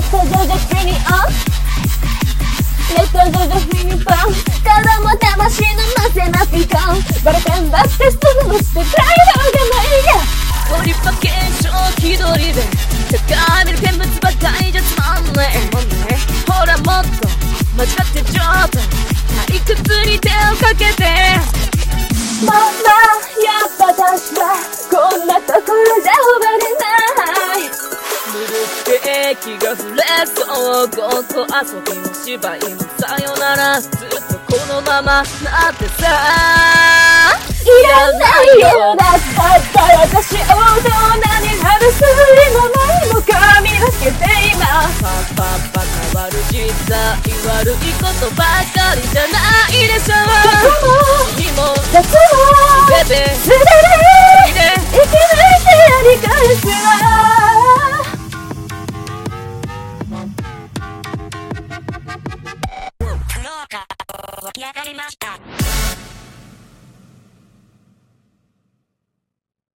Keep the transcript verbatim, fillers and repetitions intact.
トジョジョフィニオンレッドジョジョフィニポン体も魂のマセマピコンバレカンバステストのステプライドがないやゴリパケ長気取りで高める見物ばかりじゃつまんねえほらもっと間違ってちょっと退屈に手をかけてママやっぱ私はこんなところじゃ終われないぬるくて息が触れそうごっこ遊びも芝居もさよならずっとこのままなってさいらないよだったら私を大人になるすりもないもかみ分けて今パッパッパ変わる実際悪いことばかりじゃないでしょ君も夏も全てすべて生き抜いてやり返すわ起き上がりました。